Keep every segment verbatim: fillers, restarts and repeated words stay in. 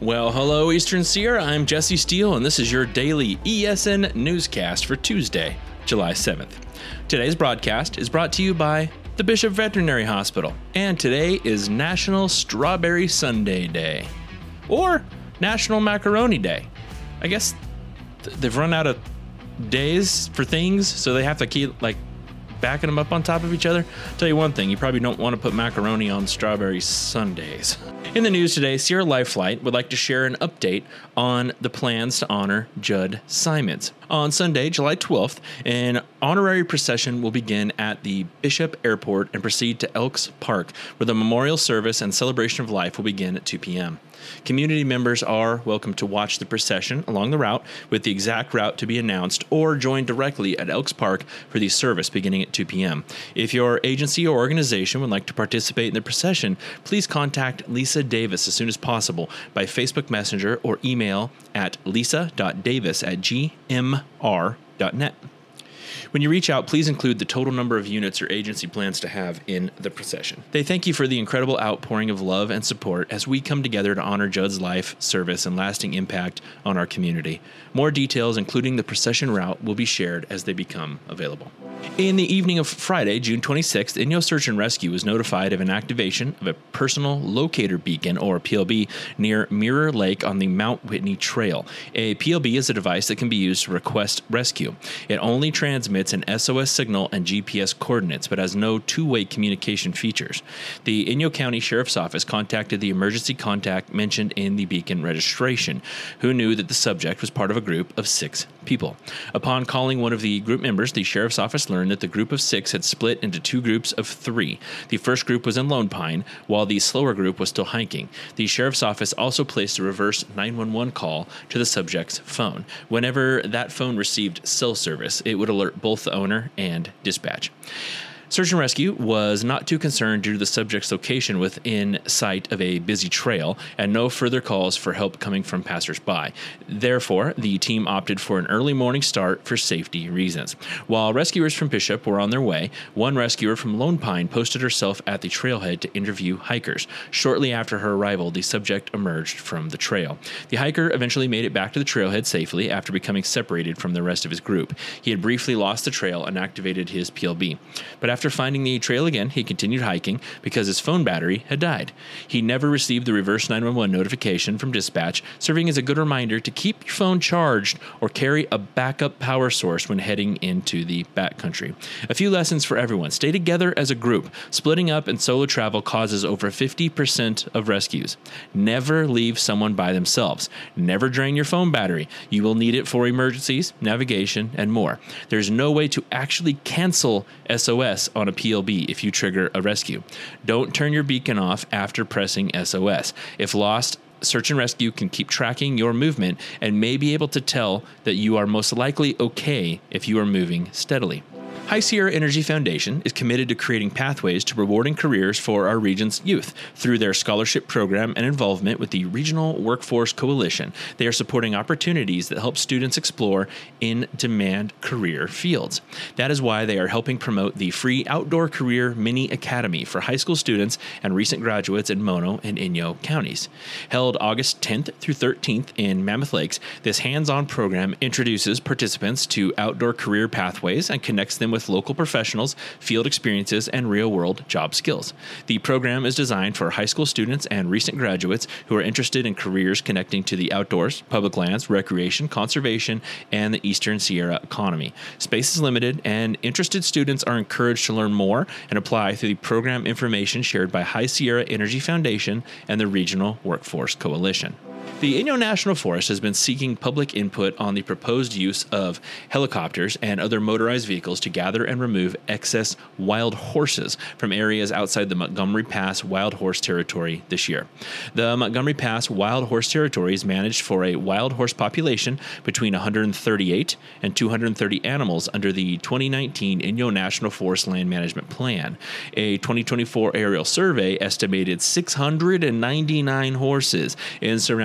Well, hello, Eastern Sierra. I'm Jesse Steele, and this is your daily E S N newscast for Tuesday, July seventh. Today's broadcast is brought to you by the Bishop Veterinary Hospital, and today is National Strawberry Sundae Day, or National Macaroni Day. I guess th- they've run out of days for things, so they have to keep, like, backing them up on top of each other. Tell you one thing, you probably don't want to put macaroni on strawberry sundaes. In the news today, Sierra Life Flight would like to share an update on the plans to honor Judd Simons. On Sunday, July twelfth, an honorary procession will begin at the Bishop Airport and proceed to Elks Park, where the memorial service and celebration of life will begin at two p.m. Community members are welcome to watch the procession along the route, with the exact route to be announced, or join directly at Elks Park for the service beginning at two p.m. If your agency or organization would like to participate in the procession, please contact Lisa Davis as soon as possible by Facebook Messenger or email at lisa dot davis at g m r dot net. When you reach out, please include the total number of units your agency plans to have in the procession. They thank you for the incredible outpouring of love and support as we come together to honor Judd's life, service, and lasting impact on our community. More details, including the procession route, will be shared as they become available. In the evening of Friday, June twenty-sixth, Inyo Search and Rescue was notified of an activation of a personal locator beacon, or P L B, near Mirror Lake on the Mount Whitney Trail. A P L B is a device that can be used to request rescue. It only transmits an S O S signal and G P S coordinates, but has no two-way communication features. The Inyo County Sheriff's Office contacted the emergency contact mentioned in the beacon registration, who knew that the subject was part of a group of six people. Upon calling one of the group members, the Sheriff's Office learned that the group of six had split into two groups of three. The first group was in Lone Pine, while the slower group was still hiking. The Sheriff's Office also placed a reverse nine one one call to the subject's phone. Whenever that phone received cell service, it would alert both the owner and dispatch. Search and Rescue was not too concerned due to the subject's location within sight of a busy trail and no further calls for help coming from passersby. Therefore, the team opted for an early morning start for safety reasons. While rescuers from Bishop were on their way, one rescuer from Lone Pine posted herself at the trailhead to interview hikers. Shortly after her arrival, the subject emerged from the trail. The hiker eventually made it back to the trailhead safely after becoming separated from the rest of his group. He had briefly lost the trail and activated his P L B. But after After finding the trail again, he continued hiking because his phone battery had died. He never received the reverse nine one one notification from dispatch, serving as a good reminder to keep your phone charged or carry a backup power source when heading into the backcountry. A few lessons for everyone. Stay together as a group. Splitting up and solo travel causes over fifty percent of rescues. Never leave someone by themselves. Never drain your phone battery. You will need it for emergencies, navigation, and more. There's no way to actually cancel S O S on a P L B if you trigger a rescue. Don't turn your beacon off after pressing S O S. If lost, Search and Rescue can keep tracking your movement and may be able to tell that you are most likely okay if you are moving steadily. High Sierra Energy Foundation is committed to creating pathways to rewarding careers for our region's youth. Through their scholarship program and involvement with the Regional Workforce Coalition, they are supporting opportunities that help students explore in-demand career fields. That is why they are helping promote the free Outdoor Career Mini Academy for high school students and recent graduates in Mono and Inyo counties. Held August tenth through thirteenth in Mammoth Lakes, this hands-on program introduces participants to outdoor career pathways and connects them with local professionals, field experiences, and real-world job skills. The program is designed for high school students and recent graduates who are interested in careers connecting to the outdoors, public lands, recreation, conservation, and the Eastern Sierra economy. Space is limited, and interested students are encouraged to learn more and apply through the program information shared by High Sierra Energy Foundation and the Regional Workforce Coalition. The Inyo National Forest has been seeking public input on the proposed use of helicopters and other motorized vehicles to gather and remove excess wild horses from areas outside the Montgomery Pass Wild Horse Territory this year. The Montgomery Pass Wild Horse Territory is managed for a wild horse population between one hundred thirty-eight and two hundred thirty animals under the twenty nineteen Inyo National Forest Land Management Plan. A twenty twenty-four aerial survey estimated six hundred ninety-nine horses in surrounding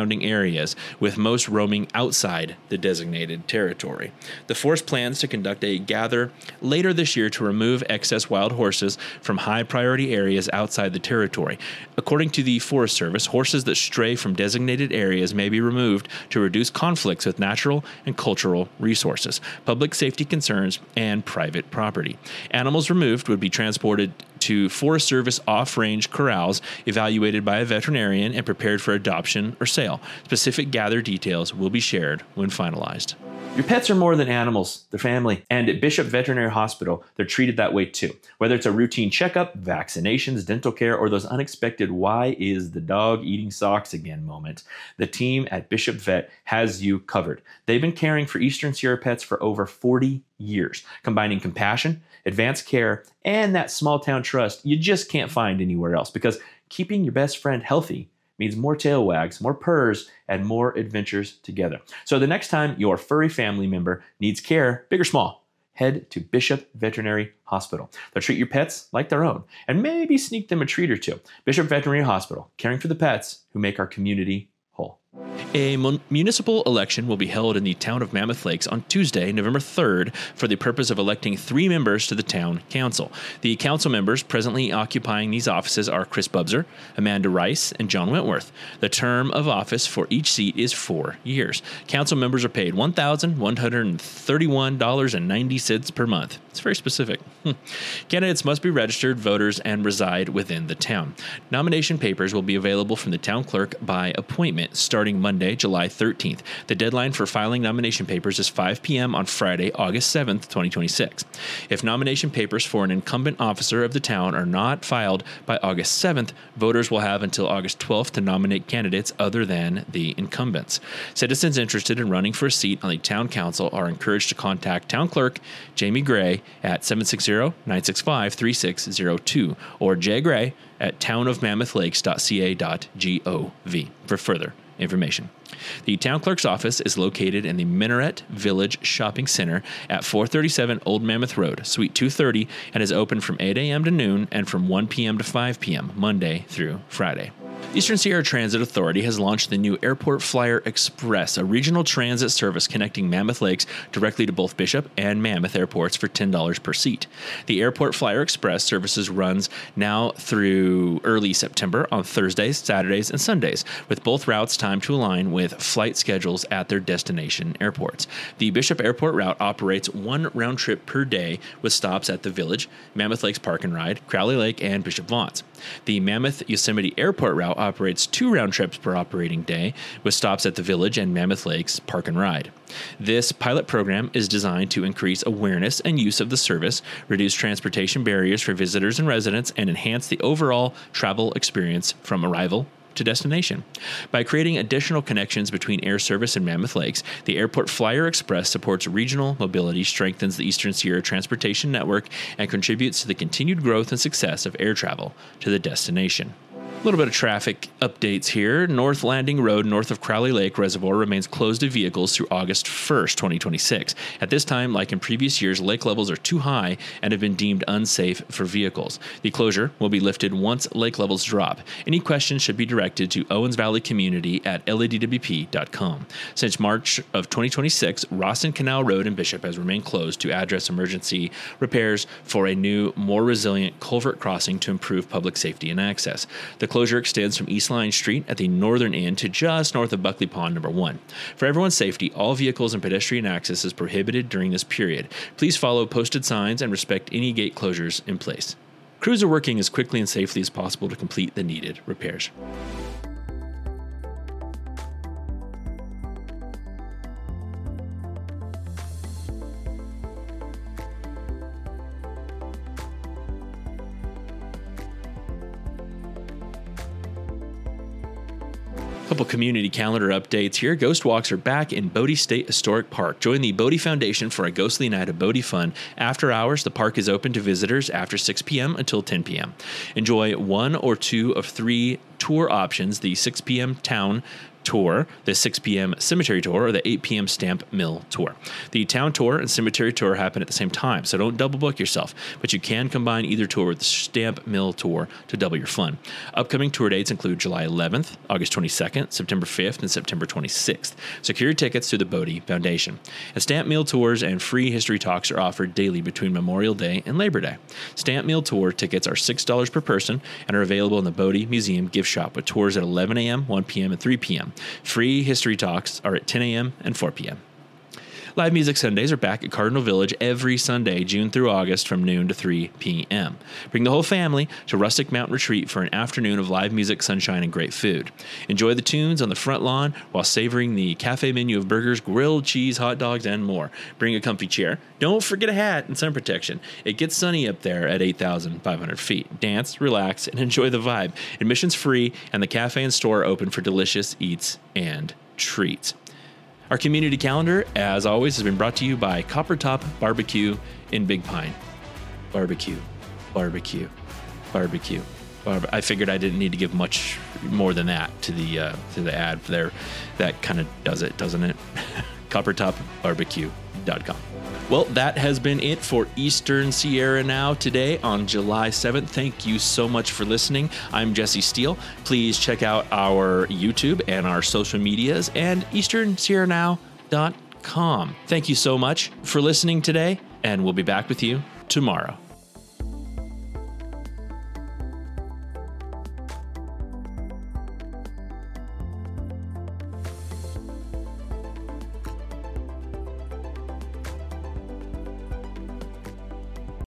surrounding areas, with most roaming outside the designated territory. The force plans to conduct a gather later this year to remove excess wild horses from high-priority areas outside the territory. According to the Forest Service, horses that stray from designated areas may be removed to reduce conflicts with natural and cultural resources, public safety concerns, and private property. Animals removed would be transported to Forest Service off-range corrals evaluated by a veterinarian and prepared for adoption or sale. Specific gather details will be shared when finalized. Your pets are more than animals, they're family. And at Bishop Veterinary Hospital, they're treated that way too. Whether it's a routine checkup, vaccinations, dental care, or those unexpected "why is the dog eating socks again" moment, the team at Bishop Vet has you covered. They've been caring for Eastern Sierra pets for over forty years, combining compassion, advanced care, and that small town trust you just can't find anywhere else, because keeping your best friend healthy means more tail wags, more purrs, and more adventures together. So the next time your furry family member needs care, big or small, head to Bishop Veterinary Hospital. They'll treat your pets like their own and maybe sneak them a treat or two. Bishop Veterinary Hospital, caring for the pets who make our community whole. A mun- municipal election will be held in the town of Mammoth Lakes on Tuesday, November third, for the purpose of electing three members to the town council. The council members presently occupying these offices are Chris Bubser, Amanda Rice, and John Wentworth. The term of office for each seat is four years. Council members are paid one thousand one hundred thirty-one dollars and ninety cents per month. It's very specific. Candidates must be registered voters and reside within the town. Nomination papers will be available from the town clerk by appointment starting Monday, July thirteenth. The deadline for filing nomination papers is five p.m. on Friday, August seventh, twenty twenty-six. If nomination papers for an incumbent officer of the town are not filed by August seventh, voters will have until August twelfth to nominate candidates other than the incumbents. Citizens interested in running for a seat on the town council are encouraged to contact town clerk Jamie Gray at seven six zero, nine six five, three six zero two or jgray at town of mammoth lakes dot c a dot gov for further information. The town clerk's office is located in the Minaret Village Shopping Center at four thirty-seven Old Mammoth Road, Suite two thirty, and is open from eight a.m. to noon and from one p.m. to five p.m. Monday through Friday. Eastern Sierra Transit Authority has launched the new Airport Flyer Express, a regional transit service connecting Mammoth Lakes directly to both Bishop and Mammoth airports for ten dollars per seat. The Airport Flyer Express services runs now through early September on Thursdays, Saturdays, and Sundays, with both routes timed to align with flight schedules at their destination airports. The Bishop Airport route operates one round trip per day with stops at the Village, Mammoth Lakes Park and Ride, Crowley Lake, and Bishop Vaughn's. The Mammoth Yosemite Airport route operates two round trips per operating day with stops at the Village and Mammoth Lakes Park and Ride. This pilot program is designed to increase awareness and use of the service, reduce transportation barriers for visitors and residents, and enhance the overall travel experience from arrival to destination. By creating additional connections between air service and Mammoth Lakes, the Airport Flyer Express supports regional mobility, strengthens the Eastern Sierra transportation network, and contributes to the continued growth and success of air travel to the destination. A little bit of traffic updates here. North Landing Road, north of Crowley Lake Reservoir, remains closed to vehicles through August first, twenty twenty-six. At this time, like in previous years, lake levels are too high and have been deemed unsafe for vehicles. The closure will be lifted once lake levels drop. Any questions should be directed to Owens Valley Community at L A D W P dot com. Since March of twenty twenty-six, Rawson Canal Road in Bishop has remained closed to address emergency repairs for a new, more resilient culvert crossing to improve public safety and access. The closure extends from East Line Street at the northern end to just north of Buckley Pond Number one. For everyone's safety, all vehicles and pedestrian access is prohibited during this period. Please follow posted signs and respect any gate closures in place. Crews are working as quickly and safely as possible to complete the needed repairs. Couple community calendar updates here. Ghost walks are back in Bodie State Historic Park. Join the Bodie Foundation for a Ghostly Night of Bodie fun. After hours, the park is open to visitors after six p.m. until ten p.m. Enjoy one or two of three tour options: the six p.m. town tour, the six p.m. cemetery tour, or the eight p.m. stamp mill tour. The town tour and cemetery tour happen at the same time, so don't double book yourself, but you can combine either tour with the stamp mill tour to double your fun. Upcoming tour dates include July eleventh, August twenty-second, September fifth, and September twenty-sixth. Secure your tickets through the Bodie Foundation. And stamp mill tours and free history talks are offered daily between Memorial Day and Labor Day. Stamp mill tour tickets are six dollars per person and are available in the Bodie Museum gift shop with tours at eleven a.m., one p.m., and three p.m. Free history talks are at ten a.m. and four p.m. Live Music Sundays are back at Cardinal Village every Sunday, June through August, from noon to three p.m. Bring the whole family to Rustic Mountain Retreat for an afternoon of live music, sunshine, and great food. Enjoy the tunes on the front lawn while savoring the cafe menu of burgers, grilled cheese, hot dogs, and more. Bring a comfy chair. Don't forget a hat and sun protection. It gets sunny up there at eight thousand five hundred feet. Dance, relax, and enjoy the vibe. Admission's free, and the cafe and store are open for delicious eats and treats. Our community calendar, as always, has been brought to you by Copper Top Barbecue in Big Pine. Barbecue, barbecue, barbecue. Barbe- I figured I didn't need to give much more than that to the uh, to the ad there. That kind of does it, doesn't it? copper top barbecue dot com. Well, that has been it for Eastern Sierra Now today on July seventh. Thank you so much for listening. I'm Jesse Steele. Please check out our YouTube and our social medias and eastern sierra now dot com. Thank you so much for listening today, and we'll be back with you tomorrow.